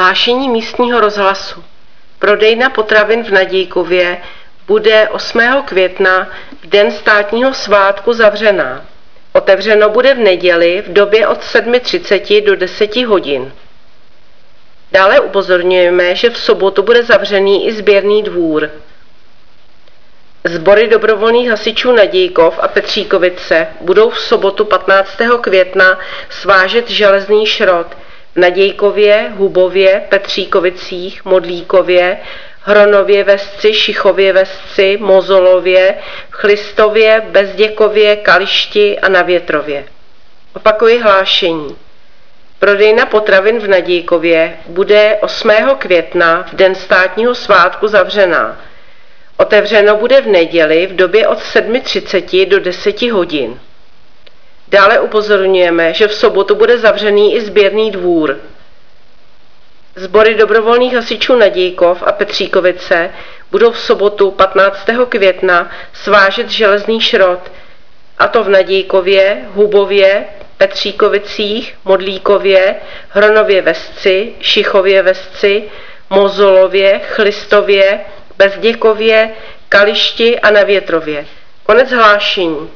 Hlášení místního rozhlasu. Prodejna potravin v Nadějkově bude 8. května v den státního svátku zavřená. Otevřeno bude v neděli v době od 7:30 do 10 hodin. Dále upozorňujeme, že v sobotu bude zavřený i sběrný dvůr. Sbory dobrovolných hasičů Nadějkov a Petříkovice budou v sobotu 15. května svážet železný šrot v Nadějkově, Hubově, Petříkovicích, Modlíkově, Hronově Vesci, Šichově Vesci, Mozolově, Chlistově, Bezděkově, Kališti a na Větrově. Opakuji hlášení. Prodejna potravin v Nadějkově bude 8. května v den státního svátku zavřená. Otevřeno bude v neděli v době od 7:30 do 10 hodin. Dále upozorňujeme, že v sobotu bude zavřený i sběrný dvůr. Sbory dobrovolných hasičů Nadějkov a Petříkovice budou v sobotu 15. května svážet železný šrot, a to v Nadějkově, Hubově, Petříkovicích, Modlíkově, Hronově Vesci, Šichově Vesci, Mozolově, Chlistově, Bezděkově, Kališti a na Větrově. Konec hlášení.